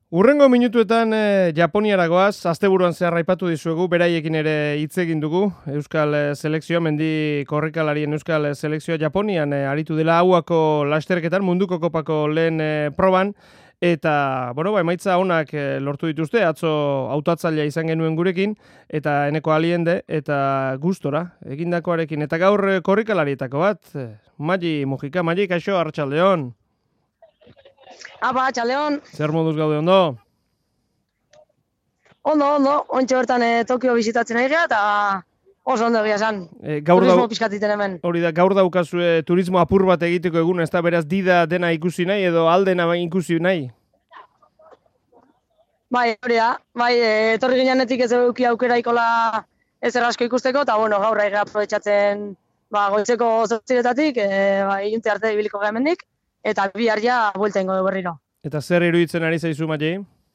Hurrengo minutuetan Japoniara goaz, asteburuan zehar aipatu dizuegu, beraiekin ere hitz egin dugu, Euskal Selekzioa, mendi korrikalarien Euskal Selekzioa Japonian aritu dela hauako lasterketan, munduko kopako lehen proban, eta, emaitza onak lortu dituzte, atzo hautatzailea izan genuen gurekin, eta eneko aliende, eta gustora, egindakoarekin, eta gaur korrikalarietako bat, Magi Mujika, Magi, kaixo, arratsaldeon. Apa, txaleon. Zer moduz gaude ondo? Ondo, ontsa bertan Tokio bizitatzen ari gara, eta oso ondo egia esan. Gaur Turismo pixkatiten hemen. Hori da, gaur daukazue turismo apur bat egiteko egun, ez da beraz dida dena ikusi nahi edo aldena ikusi nahi? Bai, hori da. Bai, etorri ginenetik ez eduki aukera ikola ez asko ikusteko, eta gaur aigea aprobetxatzen goitzeko 8:00-etatik, ilunte arte ibiliko gara hemendik, eta bihar ja buelta ingo du berriro. Eta zer iruditzen ari zaizu, Magi?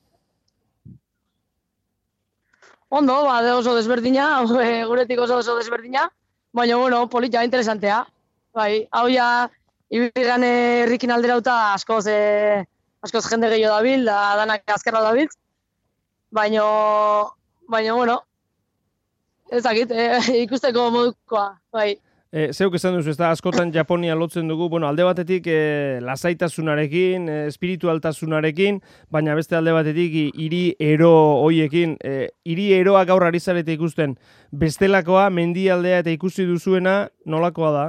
Ondo, oso desberdina, guretik oso desberdina, baina, polita, interesantea. Bai, hau ja, ibilgan herrikin alderauta askoz jende gehiago dabil, da danak azkarra dabil, baina, ez dakit, ikusteko modukoa, bai. Zeuk esan duzu, ez da askotan Japonia lotzen dugu, alde batetik lasaitasunarekin, espiritualtasunarekin, baina beste alde batetik hiri ero hoiekin, hiri eroa gaur ari zarete ikusten, bestelakoa, mendialdea eta ikusi duzuena, nolakoa da?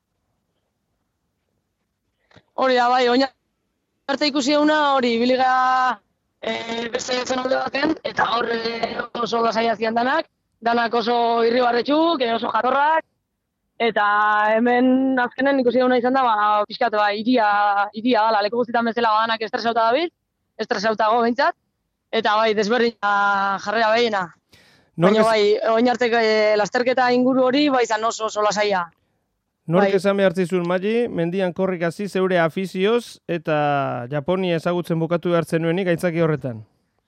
Hori da, bai, oina arte ikusi eguna, hori, biliga beste zen alde baten, eta hor oso lasaia zian danak oso irribarretxuk, oso jatorrak, eta hemen azkenen ikusi eguna izan da, pixkat, iria dala, leku guztietan bezala danak estresauta dabil, estresautago behintzat, eta desberdina jarrera behiena. Baina oinarteko lasterketa inguru hori, izan oso lasaia. Nork esan behar zizun, Magi, mendian korrik hasi zeure afizioz, eta Japonia ezagutzen bukatu behar zenuenik aitzaki horretan?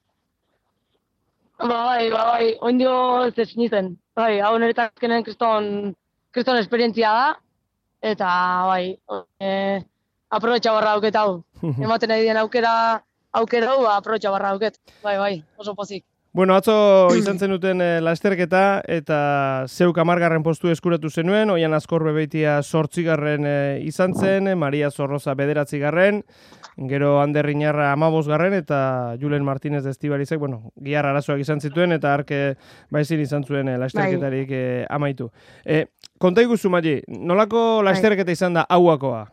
Bai, oindio ez ezinitzen. Hau niretak azkenen kriston esperientzia da, eta aprobetxa barra auket hau. Ematen nahi dien aukera hau, aprobetxa barra auket. Bai, oso pozik. Atzo izan zenuten lasterketa, eta zeuk 10. postu eskuratu zenuen, Oian Azkorbe Beitia 8. izan zen, Maria Zorroza 9. Gero Ander Iñarra 15. eta Julen Martínez de Estibarizek, giar arazoak izan zituen, eta arke baizin izan zuen lasterketarik amaitu. Konta iguzu, Magi, nolako lasterketa izan da hauakoa?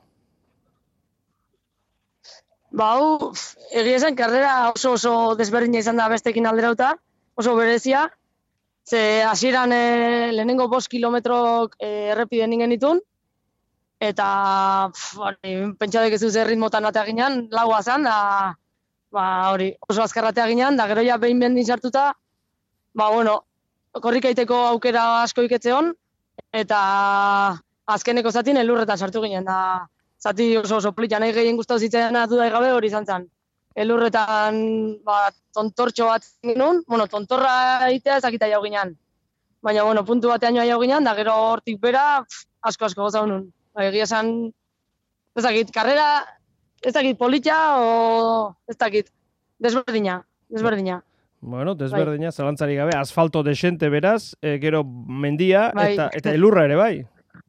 Hau, egia esan, karrera oso desberdina izan da bestekin alderauta, oso berezia. Ze hasieran lehenengo 5 kilometrok errepiden ingen ditun, eta pentsadek ez duze ritmotan atea ginean, laua zan, oso azkarratea ginean, da gero ja behin bendin sartuta, korrikaiteko aukera asko iketzeon, eta azkeneko zatin elurretan sartu ginen, da zati oso polita, nahi gehien guztau zitzen duda gabe hori izan zen. Elurretan tontortxo bat ginen, tontorra egitea ezakita jau ginen. Baina, puntu batean joa jau ginen, da gero hortik bera asko gozau nun. Egia esan, ez dakit, karrera, ez dakit polita o ez dakit, desberdina. Desberdina, zalantzari gabe, asfalto desente beraz, gero mendia eta elurra ere, bai?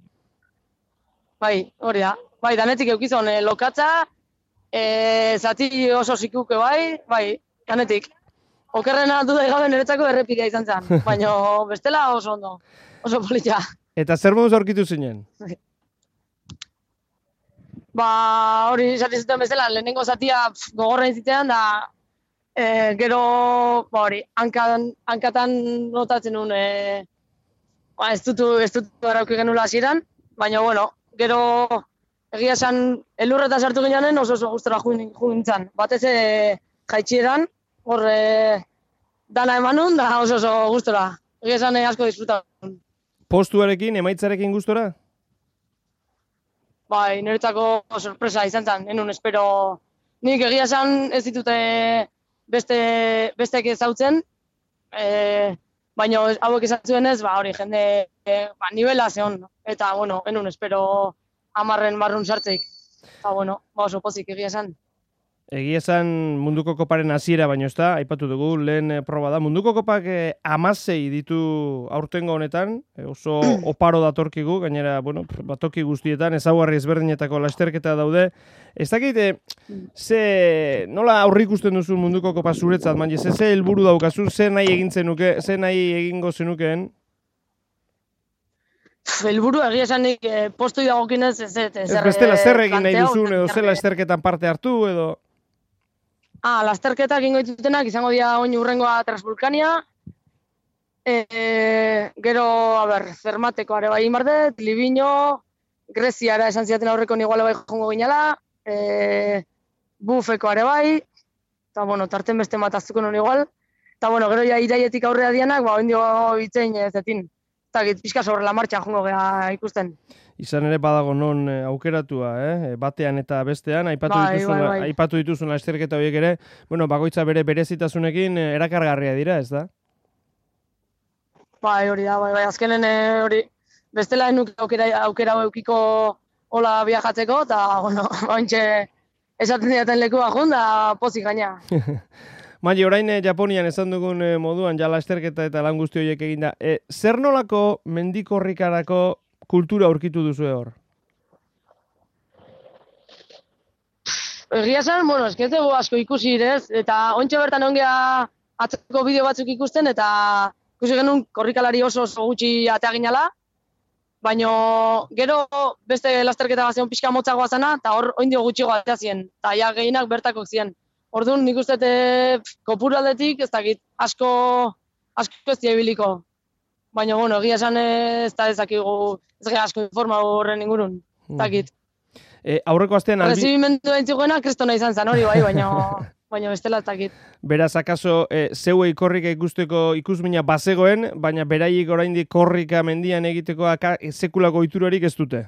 Bai, hori da. Bai, danetik eukizon, lokatza, zati oso zikuke bai, danetik. Okerrena dudai gabe niretzako errepidea izan zen, baina bestela oso ondo, oso polita. Eta zer moduz aurkitu zinen? Hori zati zuten bezala, lehenengo zatia gogorra izitean, da gero, hankatan notatzen nun, ez dut arauki genula hasieran, baina, gero, egia esan, elurreta sartu ginean oso gustora jugintzan. Batez jaitxieran, hor dana emanun, da oso gustora. Egia esan asko disfrutatzen. Postuarekin, emaitzarekin gustora? Bai, niretzako sorpresa izan zen, enun espero. Nik egia esan ez ditute besteek ezautzen, baina hauek esan zuenez, hori jende nivela zehon. Eta, enun espero 10 barrun sartzeik. Oso pozik egia esan. Egia esan munduko koparen hasiera baino ez da, aipatu dugu, lehen proba da. Munduko kopak 16 ditu aurtengo honetan, oso oparo datorkigu, gainera, bueno, batoki guztietan, ezaugarri ezberdinetako lasterketa daude. Ez dakit, nola aurre ikusten duzu munduko kopa zuretzat, manje, ze helburu daukazu, ze nahi egingo zenukeen? Helburu egia esanik postoi dagokinez ez bestela zer egin nahi duzun, edo zela lasterketan parte hartu, edo... Lasterketak ingo ditutenak izango dira oin urrengoa Transvulkania. Gero, Zermateko are bai inbardet, Livigno, Greziara esan ziaten aurreko igual bai jongo ginala, Bufeko are bai, eta, bueno, tarten beste mataztuko non igual. Eta, bueno, gero ja iraietik aurrea dianak, oindio itzein zetin. Eta pixka sobre la marcha jongo gea ikusten. Izan ere badago non aukeratua, batean eta bestean, aipatu dituzun lasterketa horiek ere, bueno, bakoitza berezitasunekin erakargarria dira, ez da? Hori da, azkenen hori, bestela enuk aukera eukiko hola viajatzeko, eta, bueno, baintxe esaten diaten lekua jun, da pozik gaina. Mali, orain Japonian esan dugun moduan, ja lasterketa eta lan guzti horiek eginda, zer nolako mendikorrikarako kultura aurkitu duzu hor? Egia zen, bueno, esketegu asko ikusi irez, eta ontsa bertan ongea atzeko bideo batzuk ikusten, eta ikusi genuen korrikalari oso gutxi atea ginala, baina gero beste lasterketa gazeon pixka motzagoa zena, eta hor oindio gutxigo atea ziren, eta ja gehienak bertakok ziren. Orduan nik uste kopuru aldetik, ez dakit, asko ez diabiliko. Baina, bueno, egia esan ez da ezakigu, ez gara asko informa horren ingurun, ez dakit. Aurreko astean... Recibimendu entziguena kristona izan zen hori, bai, baina bestela ez dakit. Beraz, akaso, zeuei korrika ikusteko ikusmina bazegoen, baina beraiek oraindik korrika mendian egiteko sekulako ohiturarik ez dute?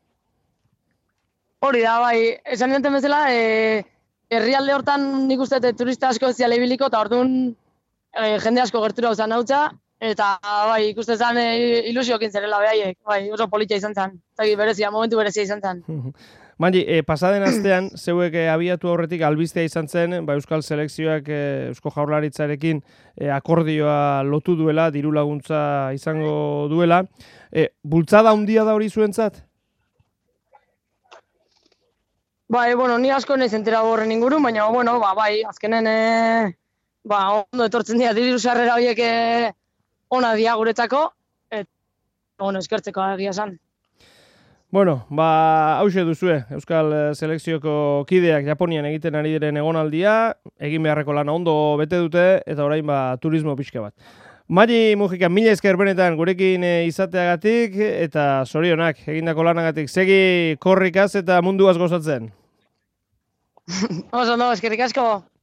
Hori da, bai, esan nintzen bezala, herrialde hortan nik uste turista asko ez ziala ibiliko, eta orduan jende asko gertura uzan hautza, eta bai, ikuste zen ilusiokin zerela behaiek, bai, oso politia izan zen, berezia, momentu berezia izan zen. Mandi, pasaden astean, zeuek abiatu aurretik albistea izan zen, Euskal Selekzioak Eusko Jaurlaritzarekin akordioa lotu duela, diru laguntza izango duela. Bultzada handia da hori zuentzat? Bai, bueno, ni asko nahi zentera horren ingurun, baina, bueno, bai, azkenen, ondo etortzen dira diru sarrera horiek ona dia guretzako, eta, bueno, eskertzeko egia esan. Bueno, hauxe duzue, Euskal Selekzioko kideak Japonian egiten ari diren egonaldia, egin beharreko lana ondo bete dute, eta orain turismo pixka bat. Mali Mujika, mila esker benetan gurekin izateagatik, eta zorionak, egindako lanagatik, segi korrikaz eta munduaz gozatzen. Oso, eskerrik asko.